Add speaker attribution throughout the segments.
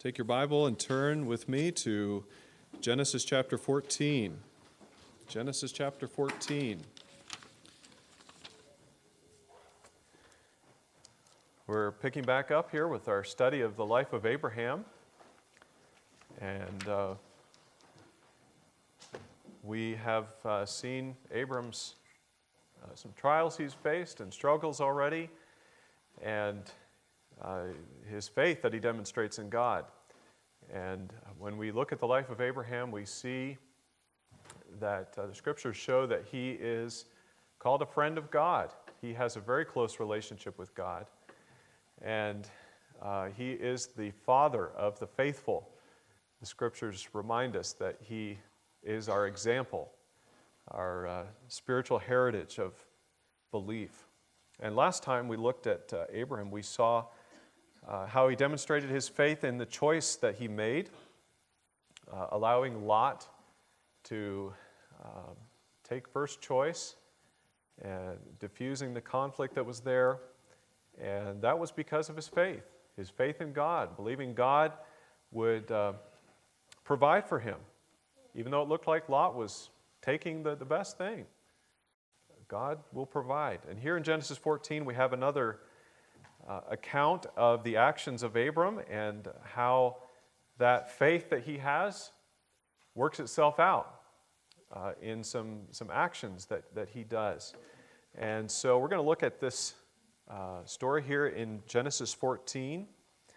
Speaker 1: Take your Bible and turn with me to Genesis chapter 14. Genesis chapter 14. We're picking back up here with our study of the life of Abraham. And we have seen Abram's some trials he's faced and struggles already, and his faith that he demonstrates in God. And when we look at the life of Abraham, we see that the scriptures show that he is called a friend of God. He has a very close relationship with God. And he is the father of the faithful. The scriptures remind us that he is our example, our spiritual heritage of belief. And last time we looked at Abraham, we saw how he demonstrated his faith in the choice that he made, allowing Lot to take first choice and diffusing the conflict that was there. And that was because of his faith in God, believing God would provide for him. Even though it looked like Lot was taking the best thing, God will provide. And here in Genesis 14, we have another account of the actions of Abram and how that faith that he has works itself out in some actions that he does. And so we're going to look at this story here in Genesis 14.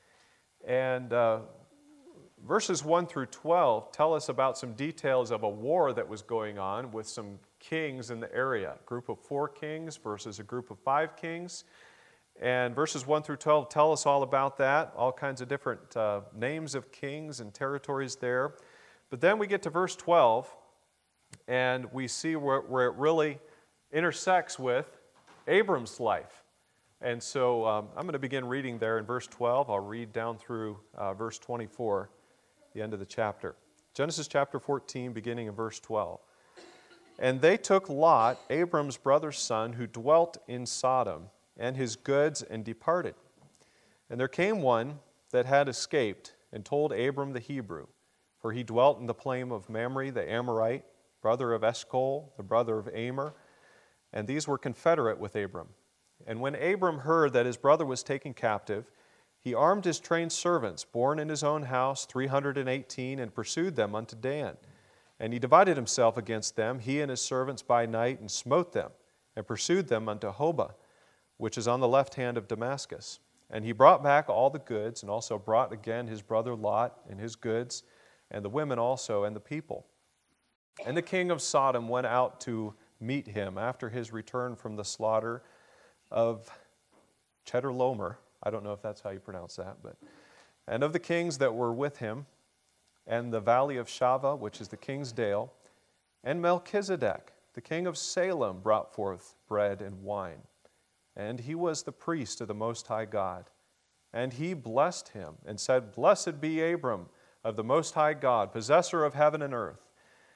Speaker 1: And verses 1 through 12 tell us about some details of a war that was going on with some kings in the area. A group of 4 kings versus a group of 5 kings. And verses 1 through 12 tell us all about that, all kinds of different names of kings and territories there. But then we get to verse 12, and we see where it really intersects with Abram's life. And so I'm going to begin reading there in verse 12. I'll read down through verse 24, the end of the chapter. Genesis chapter 14, beginning in verse 12. And they took Lot, Abram's brother's son, who dwelt in Sodom, and his goods, and departed. And there came one that had escaped, and told Abram the Hebrew, for he dwelt in the plain of Mamre the Amorite, brother of Eshcol, the brother of Amer, and these were confederate with Abram. And when Abram heard that his brother was taken captive, he armed his trained servants, born in his own house, 318, and pursued them unto Dan. And he divided himself against them, he and his servants by night, and smote them, and pursued them unto Hobah, which is on the left hand of Damascus. And he brought back all the goods, and also brought again his brother Lot and his goods, and the women also, and the people. And the king of Sodom went out to meet him after his return from the slaughter of Chedorlaomer. I don't know if that's how you pronounce that, and of the kings that were with him, and the valley of Shaveh, which is the king's dale, and Melchizedek, the king of Salem, brought forth bread and wine. And he was the priest of the Most High God. And he blessed him, and said, Blessed be Abram of the Most High God, possessor of heaven and earth.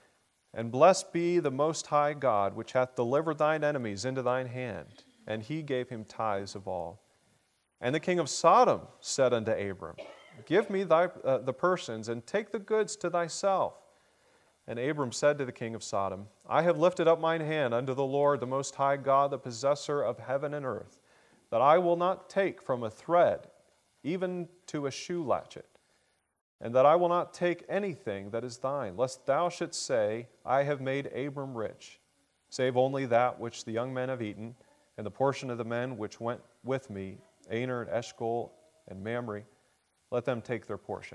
Speaker 1: And blessed be the Most High God, which hath delivered thine enemies into thine hand. And he gave him tithes of all. And the king of Sodom said unto Abram, Give me the persons, and take the goods to thyself. And Abram said to the king of Sodom, I have lifted up mine hand unto the Lord, the Most High God, the possessor of heaven and earth, that I will not take from a thread, even to a shoe latchet, and that I will not take anything that is thine, lest thou shouldst say, I have made Abram rich, save only that which the young men have eaten, and the portion of the men which went with me, Aner and Eshcol and Mamre, let them take their portion.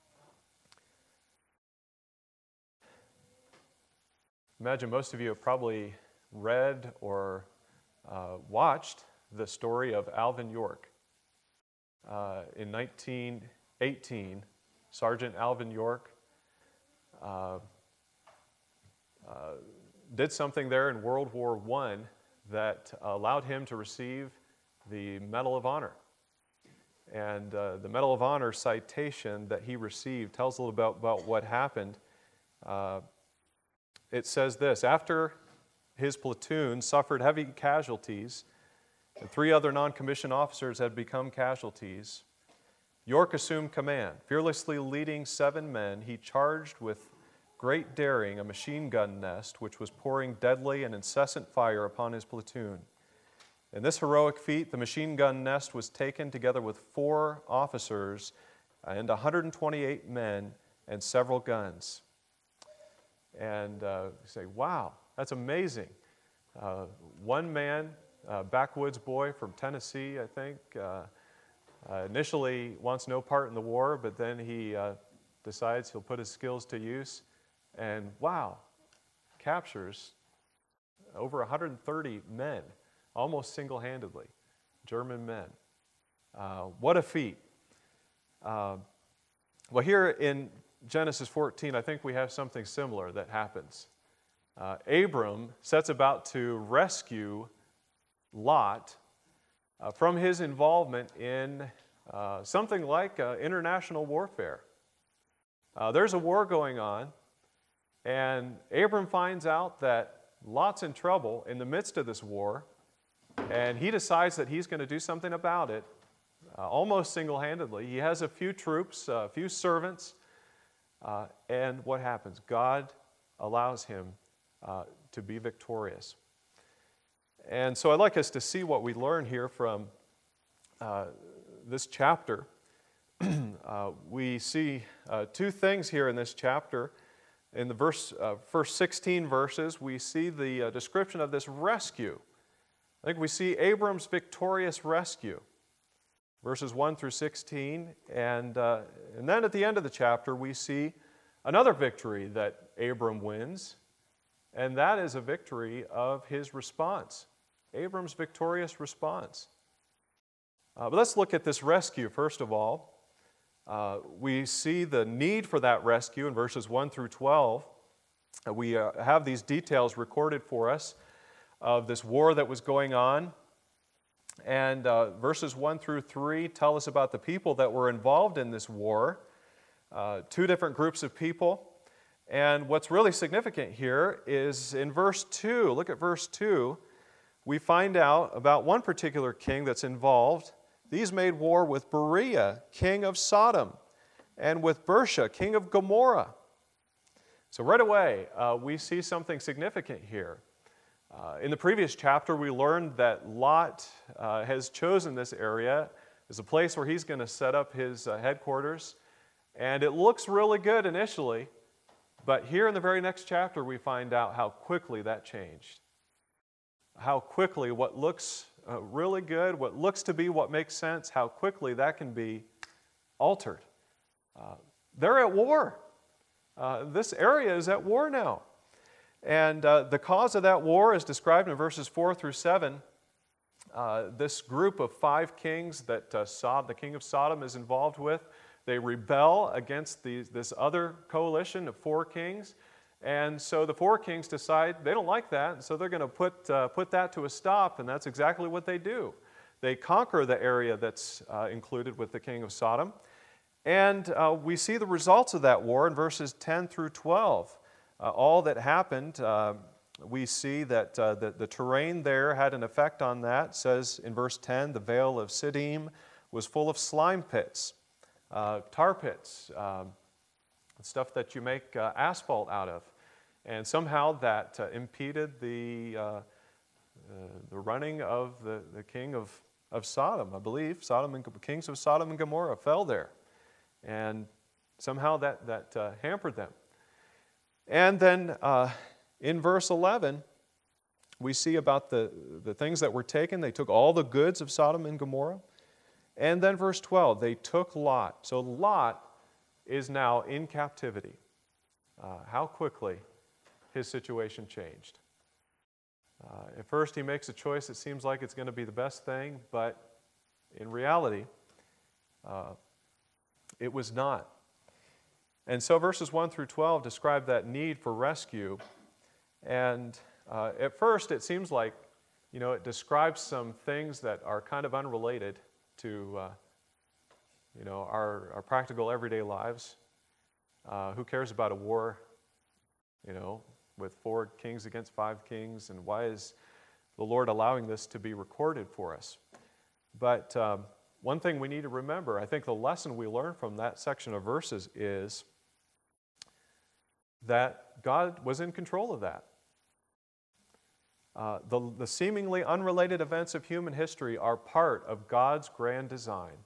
Speaker 1: Imagine most of you have probably read or watched the story of Alvin York. In 1918, Sergeant Alvin York did something there in World War I that allowed him to receive the Medal of Honor. And the Medal of Honor citation that he received tells a little about what happened. It says this: after his platoon suffered heavy casualties, and 3 other non-commissioned officers had become casualties, York assumed command. Fearlessly leading 7 men, he charged with great daring a machine gun nest which was pouring deadly and incessant fire upon his platoon. In this heroic feat, the machine gun nest was taken together with 4 officers and 128 men and several guns. And you say, wow, that's amazing. One man, backwoods boy from Tennessee, I think, initially wants no part in the war, but then he decides he'll put his skills to use, and wow, captures over 130 men, almost single-handedly, German men. What a feat. Well, here in Genesis 14, I think we have something similar that happens. Abram sets about to rescue Lot from his involvement in something like international warfare. There's a war going on, and Abram finds out that Lot's in trouble in the midst of this war, and he decides that he's going to do something about it, almost single-handedly. He has a few troops, a few servants, and what happens? God allows him to be victorious. And so I'd like us to see what we learn here from this chapter. We see 2 things here in this chapter. In the first 16 verses, we see the description of this rescue. I think we see Abram's victorious rescue, verses 1 through 16. And then at the end of the chapter, we see another victory that Abram wins, and that is a victory of his response, Abram's victorious response. But let's look at this rescue first of all. We see the need for that rescue in verses 1 through 12. We have these details recorded for us of this war that was going on. And verses 1 through 3 tell us about the people that were involved in this war, 2 different groups of people. And what's really significant here is in verse 2, look at verse 2, we find out about one particular king that's involved. These made war with Beriah, king of Sodom, and with Bersha, king of Gomorrah. So right away, we see something significant here. In the previous chapter, we learned that Lot has chosen this area as a place where he's going to set up his headquarters. And it looks really good initially, but here in the very next chapter, we find out how quickly that changed. How quickly what looks really good, what looks to be what makes sense, how quickly that can be altered. They're at war. This area is at war now. And the cause of that war is described in verses 4 through 7. This group of 5 kings that the king of Sodom is involved with, they rebel against this other coalition of 4 kings. And so the 4 kings decide they don't like that, and so they're going to put that to a stop, and that's exactly what they do. They conquer the area that's included with the king of Sodom. And we see the results of that war in verses 10 through 12. All that happened, we see that the terrain there had an effect on that. It says in verse 10, the vale of Siddim was full of slime pits, tar pits, stuff that you make asphalt out of. And somehow that impeded the running of the king of Sodom. I believe kings of Sodom and Gomorrah fell there. And somehow that hampered them. And then in verse 11, we see about the things that were taken. They took all the goods of Sodom and Gomorrah. And then verse 12, they took Lot. So Lot is now in captivity. How quickly his situation changed. At first he makes a choice that seems like it's going to be the best thing, but in reality, it was not. And so verses 1 through 12 describe that need for rescue. And at first it seems like, it describes some things that are kind of unrelated to our practical everyday lives. Who cares about a war, with 4 kings against 5 kings, and why is the Lord allowing this to be recorded for us? But one thing we need to remember, I think the lesson we learn from that section of verses is that God was in control of that. The seemingly unrelated events of human history are part of God's grand design.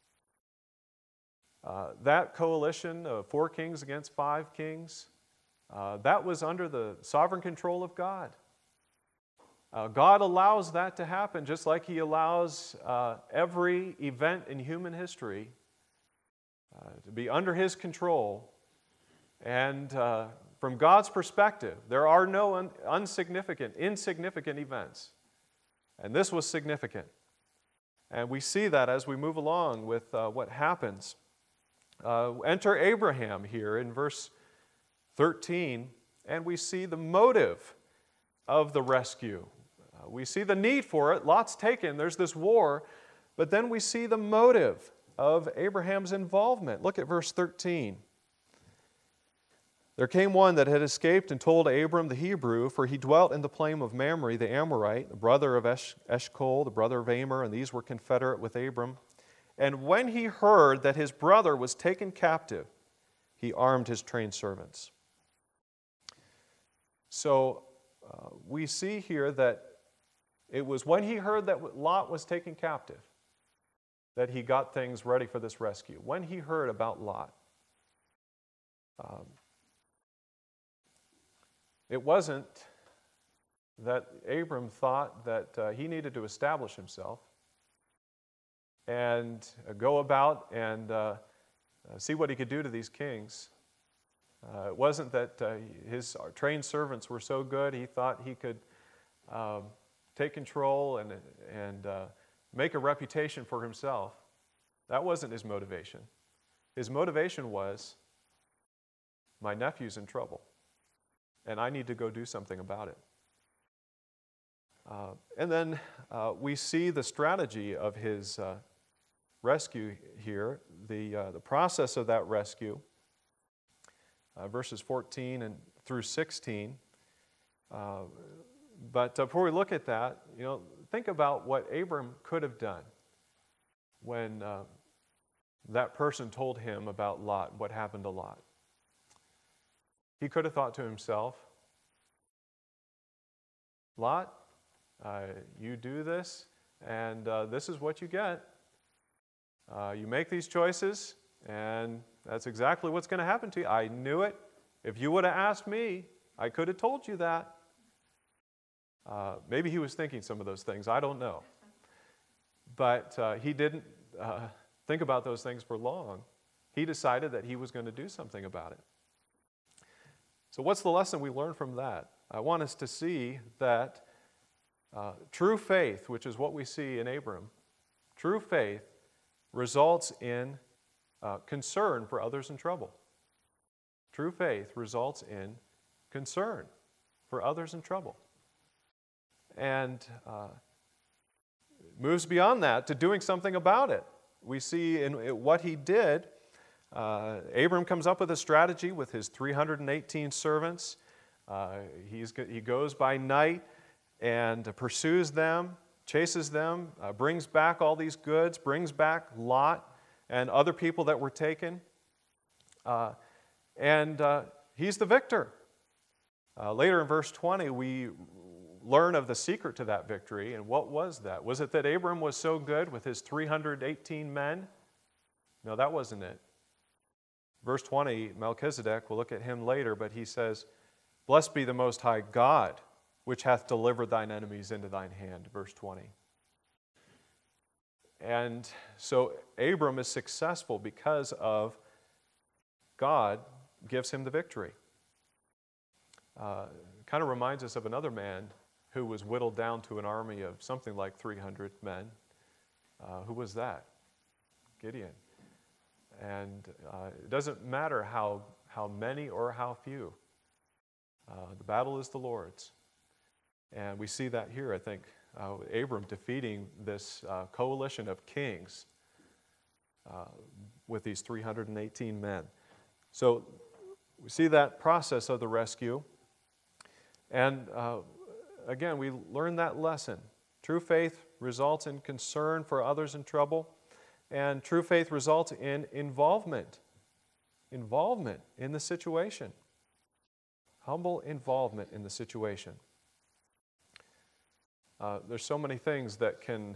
Speaker 1: That coalition of 4 kings against 5 kings, that was under the sovereign control of God. God allows that to happen just like He allows every event in human history to be under His control. And from God's perspective, there are no insignificant events. And this was significant. And we see that as we move along with what happens. Enter Abraham here in verse 13, and we see the motive of the rescue. We see the need for it. Lot's taken. There's this war. But then we see the motive of Abraham's involvement. Look at verse 13. There came one that had escaped and told Abram the Hebrew, for he dwelt in the plain of Mamre the Amorite, the brother of Eshcol, the brother of Amer, and these were confederate with Abram. And when he heard that his brother was taken captive, he armed his trained servants. So we see here that it was when he heard that Lot was taken captive that he got things ready for this rescue. When he heard about Lot. It wasn't that Abram thought that he needed to establish himself and go about and see what he could do to these kings. It wasn't that his trained servants were so good he thought he could take control and make a reputation for himself. That wasn't his motivation. His motivation was, my nephew's in trouble, and I need to go do something about it. And then we see the strategy of his rescue here, the process of that rescue, verses 14 and through 16. But before we look at that, think about what Abram could have done when that person told him about Lot, what happened to Lot. He could have thought to himself, Lot, you do this, and this is what you get. You make these choices, and that's exactly what's going to happen to you. I knew it. If you would have asked me, I could have told you that. Maybe he was thinking some of those things. I don't know. But he didn't think about those things for long. He decided that he was going to do something about it. So what's the lesson we learn from that? I want us to see that true faith, which is what we see in Abram, true faith results in concern for others in trouble. True faith results in concern for others in trouble. And moves beyond that to doing something about it. We see in what he did, Abram comes up with a strategy with his 318 servants. He goes by night and pursues them, chases them, brings back all these goods, brings back Lot and other people that were taken. And he's the victor. Later in verse 20, we learn of the secret to that victory. And what was that? Was it that Abram was so good with his 318 men? No, that wasn't it. Verse 20, Melchizedek, we'll look at him later, but he says, "Blessed be the Most High God, which hath delivered thine enemies into thine hand." Verse 20. And so Abram is successful because of God gives him the victory. Kind of reminds us of another man who was whittled down to an army of something like 300 men. Who was that? Gideon. And it doesn't matter how many or how few. The battle is the Lord's. And we see that here, I think, Abram defeating this coalition of kings with these 318 men. So we see that process of the rescue. And again, we learn that lesson. True faith results in concern for others in trouble. And true faith results in involvement in the situation. Humble involvement in the situation. There's so many things that can,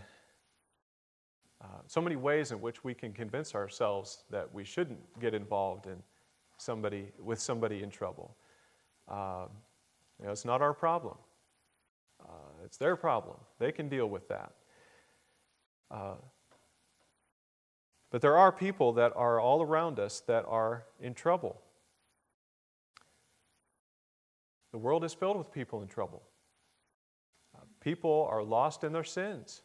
Speaker 1: so many ways in which we can convince ourselves that we shouldn't get involved with somebody in trouble. It's not our problem. It's their problem. They can deal with that. But there are people that are all around us that are in trouble. The world is filled with people in trouble. People are lost in their sins.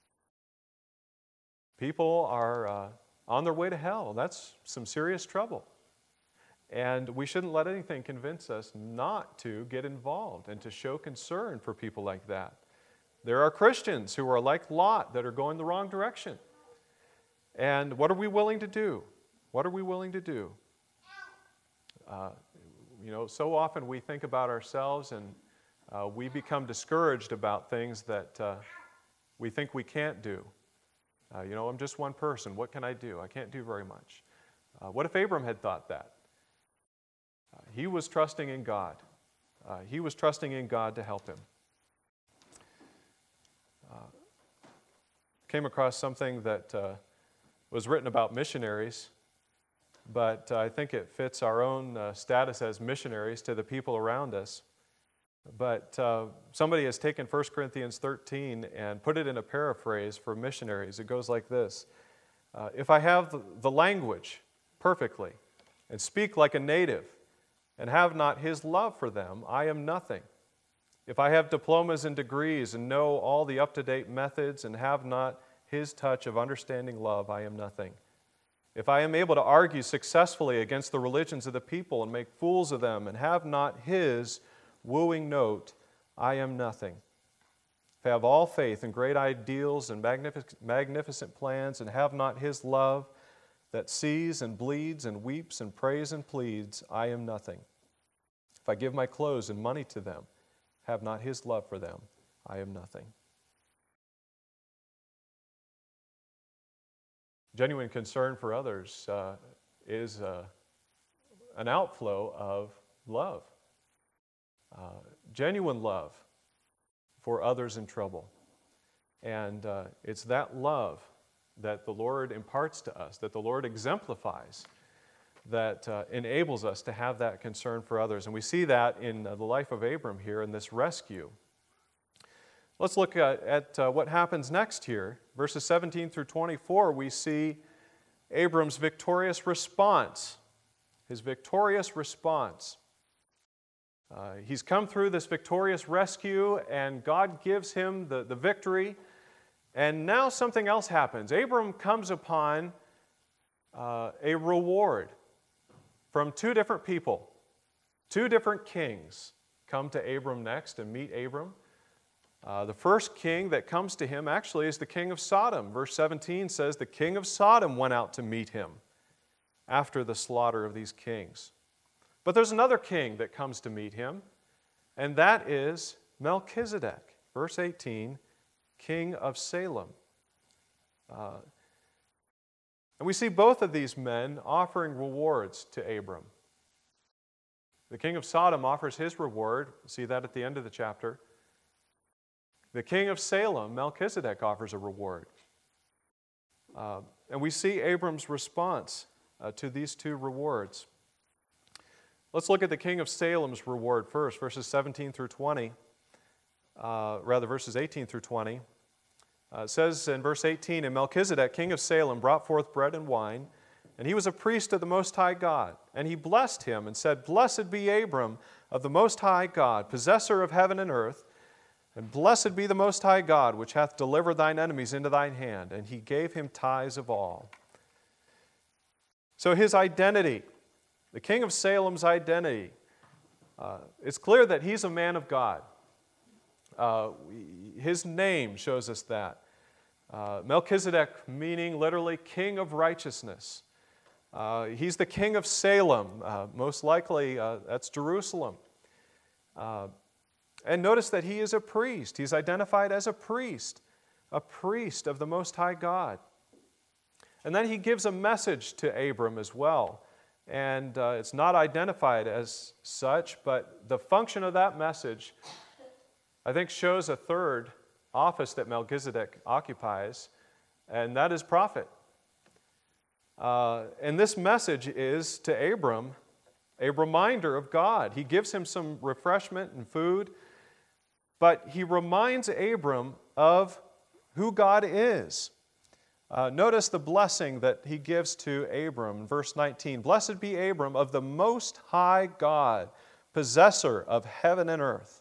Speaker 1: People are on their way to hell. That's some serious trouble. And we shouldn't let anything convince us not to get involved and to show concern for people like that. There are Christians who are like Lot that are going the wrong direction. And what are we willing to do? What are we willing to do? So often we think about ourselves and we become discouraged about things that we think we can't do. I'm just one person. What can I do? I can't do very much. What if Abram had thought that? He was trusting in God. He was trusting in God to help him. Came across something that was written about missionaries, but I think it fits our own status as missionaries to the people around us. But somebody has taken 1 Corinthians 13 and put it in a paraphrase for missionaries. It goes like this. If I have the language perfectly and speak like a native and have not His love for them, I am nothing. If I have diplomas and degrees and know all the up-to-date methods and have not His touch of understanding love, I am nothing. If I am able to argue successfully against the religions of the people and make fools of them and have not His wooing note, I am nothing. If I have all faith and great ideals and magnificent plans and have not His love that sees and bleeds and weeps and prays and pleads, I am nothing. If I give my clothes and money to them, have not His love for them, I am nothing. Genuine concern for others is an outflow of love. Genuine love for others in trouble. And it's that love that the Lord imparts to us, that the Lord exemplifies, that enables us to have that concern for others. And we see that in the life of Abram here in this rescue. Let's look at what happens next here. Verses 17 through 24, we see Abram's victorious response. His victorious response. He's come through this victorious rescue, and God gives him the victory. And now something else happens. Abram comes upon a reward from two different people. Two different kings come to Abram next and meet Abram. The first king that comes to him actually is the king of Sodom. Verse 17 says the king of Sodom went out to meet him after the slaughter of these kings. But there's another king that comes to meet him, and that is Melchizedek. Verse 18, king of Salem. And we see both of these men offering rewards to Abram. The king of Sodom offers his reward. See that at the end of the chapter. The king of Salem, Melchizedek, offers a reward. And we see Abram's response to these two rewards. Let's look at the king of Salem's reward first, verses 17 through 20. Verses 18 through 20. It says in verse 18, And Melchizedek, king of Salem, brought forth bread and wine, and he was a priest of the Most High God. And he blessed him and said, Blessed be Abram of the Most High God, possessor of heaven and earth, and blessed be the Most High God, which hath delivered thine enemies into thine hand. And he gave him tithes of all. So his identity, the king of Salem's identity, it's clear that he's a man of God. His name shows us that. Melchizedek meaning literally king of righteousness. He's the king of Salem. Most likely that's Jerusalem. And notice that he is a priest. He's identified as a priest of the Most High God. And then he gives a message to Abram as well. And it's not identified as such, but the function of that message, I think, shows a third office that Melchizedek occupies, and that is prophet. And this message is to Abram a reminder of God. He gives him some refreshment and food, but he reminds Abram of who God is. Notice the blessing that he gives to Abram, verse 19. Blessed be Abram of the Most High God, possessor of heaven and earth.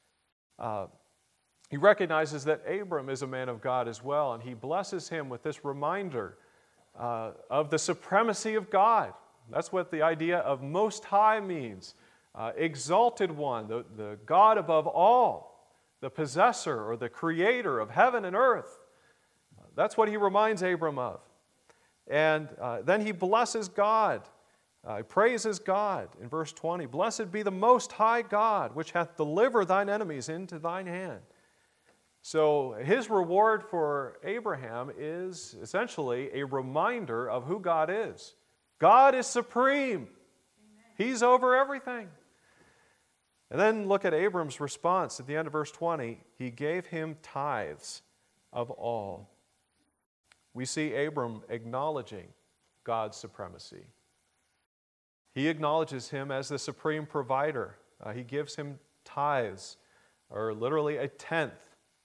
Speaker 1: He recognizes that Abram is a man of God as well, and he blesses him with this reminder of the supremacy of God. That's what the idea of Most High means. Exalted One, the God above all, the possessor or the creator of heaven and earth. That's what he reminds Abram of. And then he blesses God, praises God in verse 20. Blessed be the Most High God, which hath delivered thine enemies into thine hand. So his reward for Abraham is essentially a reminder of who God is. God is supreme. He's over everything. And then look at Abram's response at the end of verse 20. He gave him tithes of all. We see Abram acknowledging God's supremacy. He acknowledges him as the supreme provider. He gives him tithes, or literally a tenth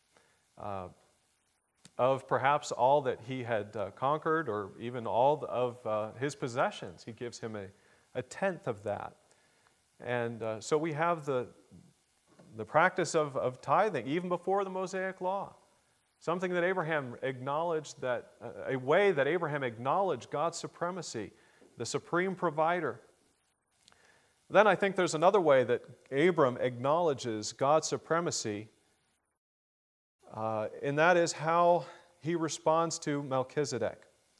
Speaker 1: of perhaps all that he had conquered, or even all of his possessions. He gives him a tenth of that. And so we have the practice of tithing, even before the Mosaic Law. Something that Abraham acknowledged, a way that Abraham acknowledged God's supremacy, the supreme provider. Then I think there's another way that Abram acknowledges God's supremacy, and that is how he responds to Melchizedek.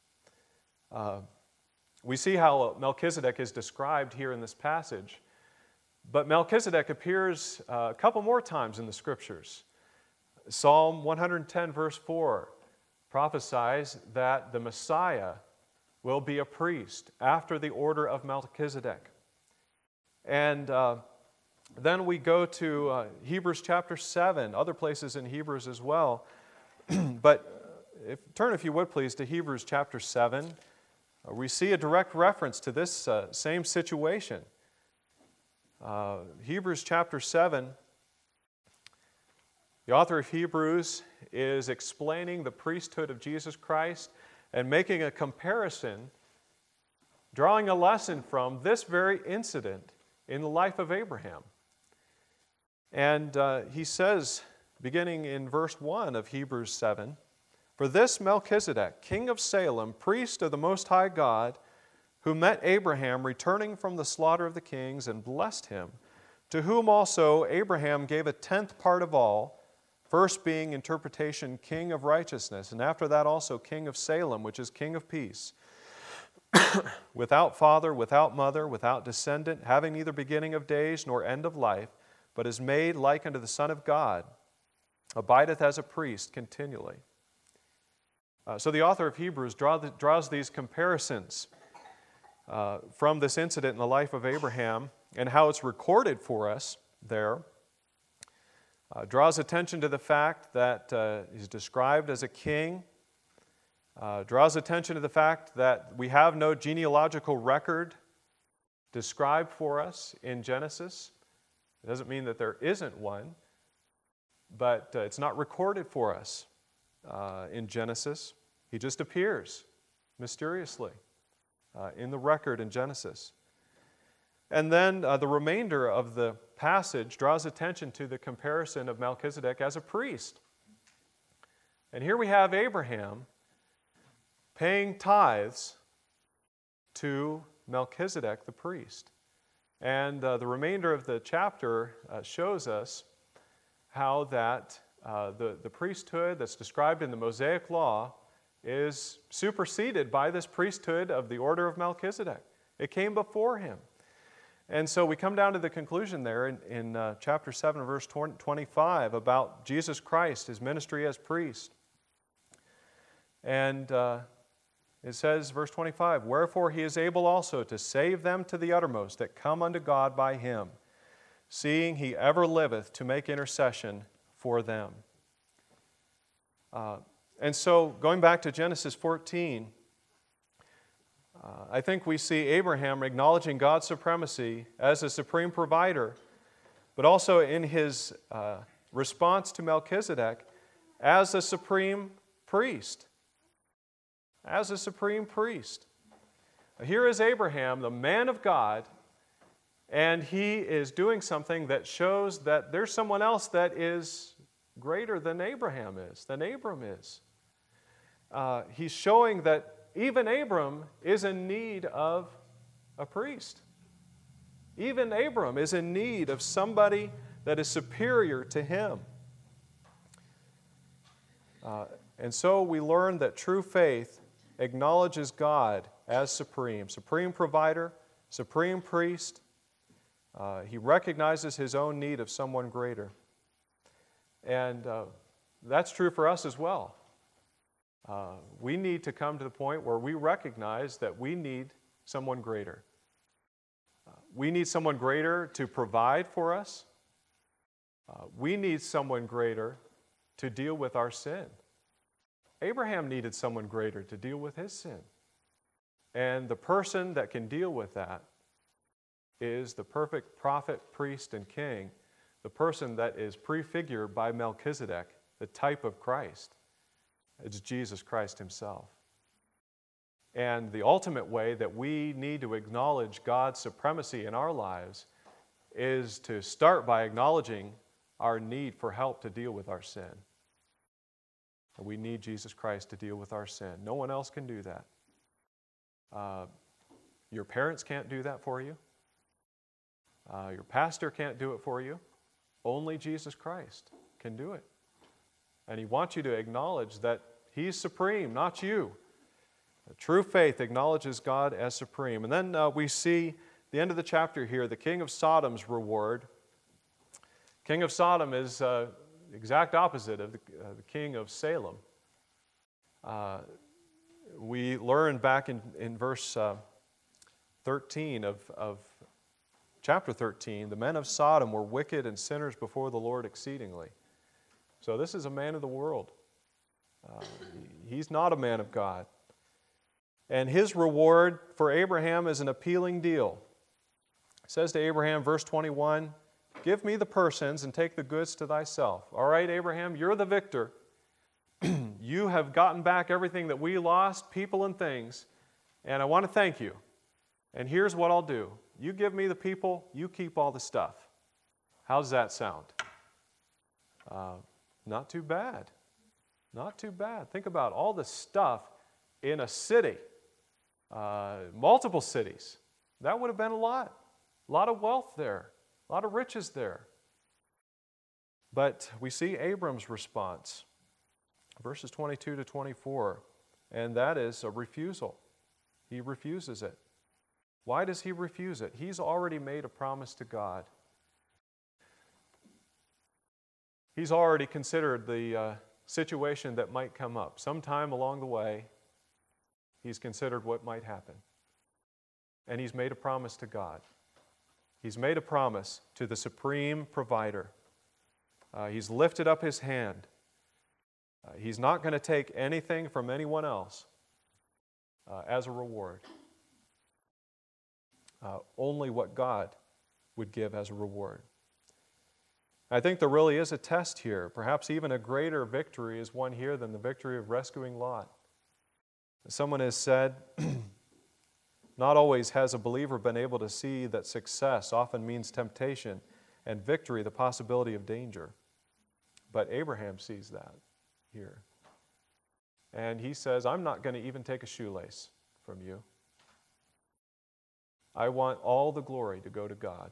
Speaker 1: We see how Melchizedek is described here in this passage, but Melchizedek appears a couple more times in the Scriptures. Psalm 110, verse 4, prophesies that the Messiah will be a priest after the order of Melchizedek. And then we go to Hebrews chapter 7, other places in Hebrews as well. But turn, if you would please, to Hebrews chapter 7. We see a direct reference to this same situation. Hebrews chapter 7, the author of Hebrews is explaining the priesthood of Jesus Christ and making a comparison, drawing a lesson from this very incident in the life of Abraham. And he says, beginning in verse 1 of Hebrews 7, For this Melchizedek, king of Salem, priest of the Most High God, who met Abraham returning from the slaughter of the kings and blessed him, to whom also Abraham gave a tenth part of all, first being interpretation king of righteousness, and after that also king of Salem, which is king of peace, without father, without mother, without descendant, having neither beginning of days nor end of life, but is made like unto the Son of God, abideth as a priest continually. So the author of Hebrews draws these comparisons from this incident in the life of Abraham and how it's recorded for us there. Draws attention to the fact that he's described as a king. Draws attention to the fact that we have no genealogical record described for us in Genesis. It doesn't mean that there isn't one, but it's not recorded for us in Genesis. He just appears mysteriously in the record in Genesis. And then the remainder of the passage draws attention to the comparison of Melchizedek as a priest. And here we have Abraham paying tithes to Melchizedek the priest. And the remainder of the chapter shows us how that the priesthood that's described in the Mosaic Law is superseded by this priesthood of the order of Melchizedek. It came before him. And so we come down to the conclusion there in chapter 7, verse 25, about Jesus Christ, his ministry as priest. And It says, verse 25, "Wherefore he is able also to save them to the uttermost that come unto God by him, seeing he ever liveth to make intercession for them." And so, going back to Genesis 14, I think we see Abraham acknowledging God's supremacy as a supreme provider, but also in his response to Melchizedek as a supreme priest. As a supreme priest. Here is Abraham, the man of God, and he is doing something that shows that there's someone else that is greater than Abraham is, than Abram is. He's showing that even Abram is in need of a priest. Even Abram is in need of somebody that is superior to him. And so we learn that true faith acknowledges God as supreme provider, supreme priest. He recognizes his own need of someone greater. And that's true for us as well. We need to come to the point where we recognize that we need someone greater. We need someone greater to provide for us. We need someone greater to deal with our sin. Abraham needed someone greater to deal with his sin. And the person that can deal with that is the perfect prophet, priest, and king, the person that is prefigured by Melchizedek, the type of Christ. It's Jesus Christ himself. And the ultimate way that we need to acknowledge God's supremacy in our lives is to start by acknowledging our need for help to deal with our sin. We need Jesus Christ to deal with our sin. No one else can do that. Your parents can't do that for you. Your pastor can't do it for you. Only Jesus Christ can do it. And he wants you to acknowledge that he's supreme, not you. True faith acknowledges God as supreme. And then we see the end of the chapter here, the king of Sodom's reward. King of Sodom is the exact opposite of the king of Salem. We learn back in verse 13 of chapter 13, the men of Sodom were wicked and sinners before the Lord exceedingly. So this is a man of the world. He's not a man of God. And his reward for Abraham is an appealing deal. It says to Abraham, verse 21, "Give me the persons and take the goods to thyself." All right, Abraham, you're the victor. You have gotten back everything that we lost, people and things, and I want to thank you. And here's what I'll do. You give me the people, you keep all the stuff. How does that sound? Not too bad. Not too bad. Think about all the stuff in a city, multiple cities. That would have been a lot of wealth there, a lot of riches there. But we see Abram's response, verses 22 to 24, and that is a refusal. He refuses it. Why does he refuse it? He's already made a promise to God. He's already considered the situation that might come up. Sometime along the way, he's considered what might happen. And he's made a promise to God. He's made a promise to the supreme provider. He's lifted up his hand. He's not going to take anything from anyone else as a reward. Only what God would give as a reward. I think there really is a test here. Perhaps even a greater victory is won here than the victory of rescuing Lot. Someone has said, not always has a believer been able to see that success often means temptation and victory the possibility of danger. But Abraham sees that here. And he says, I'm not going to even take a shoelace from you. I want all the glory to go to God.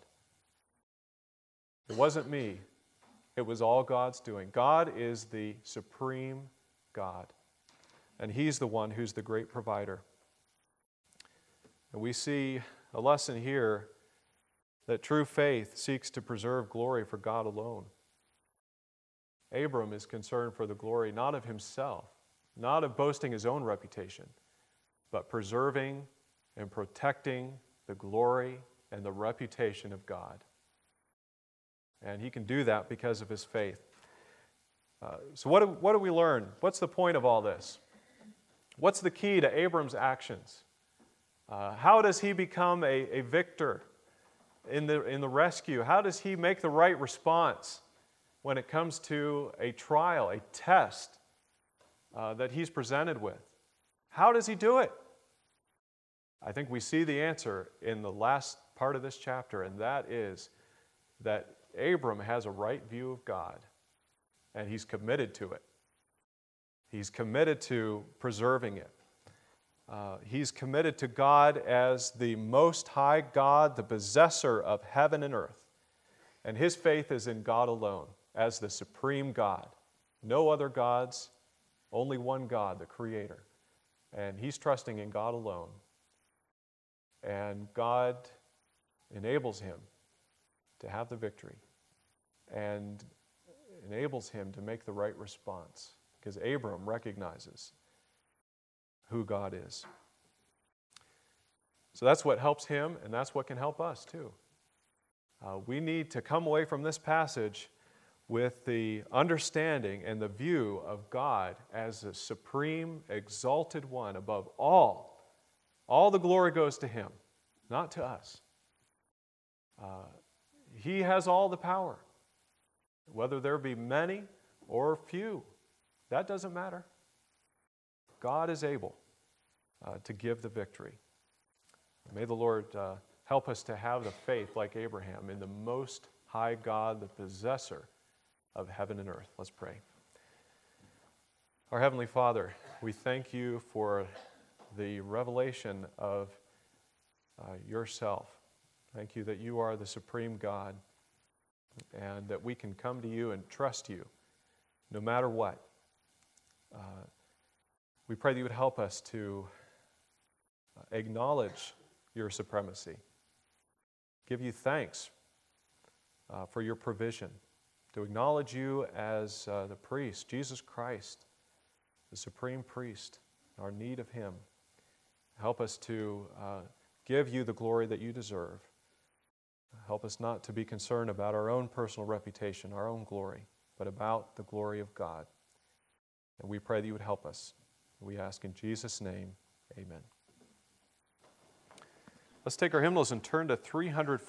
Speaker 1: It wasn't me. It was all God's doing. God is the supreme God. And He's the one who's the great provider. And we see a lesson here that true faith seeks to preserve glory for God alone. Abram is concerned for the glory not of himself, not of boasting his own reputation, but preserving and protecting the glory and the reputation of God. And he can do that because of his faith. So what do we learn? What's the point of all this? What's the key to Abram's actions? How does he become a victor in the rescue? How does he make the right response when it comes to a trial, a test that he's presented with? How does he do it? I think we see the answer in the last part of this chapter, and that is that Abram has a right view of God, and he's committed to it. He's committed to preserving it. He's committed to God as the Most High God, the possessor of heaven and earth. And his faith is in God alone, as the supreme God. No other gods, only one God, the Creator. And he's trusting in God alone. And God enables him to have the victory and enables him to make the right response, because Abram recognizes who God is. So that's what helps him, and that's what can help us too. We need to come away from this passage with the understanding and the view of God as the supreme, exalted one above all. All the glory goes to him, not to us. He has all the power. Whether there be many or few, that doesn't matter. God is able to give the victory. May the Lord help us to have the faith like Abraham in the Most High God, the possessor of heaven and earth. Let's pray. Our Heavenly Father, we thank you for the revelation of yourself. Thank you that you are the supreme God, and that we can come to you and trust you no matter what. We pray that you would help us to acknowledge your supremacy, give you thanks for your provision, to acknowledge you as the priest, Jesus Christ, the supreme priest, our need of him. Help us to give you the glory that you deserve. Help us not to be concerned about our own personal reputation, our own glory, but about the glory of God. And we pray that you would help us. We ask in Jesus' name, amen. Let's take our hymnals and turn to 304.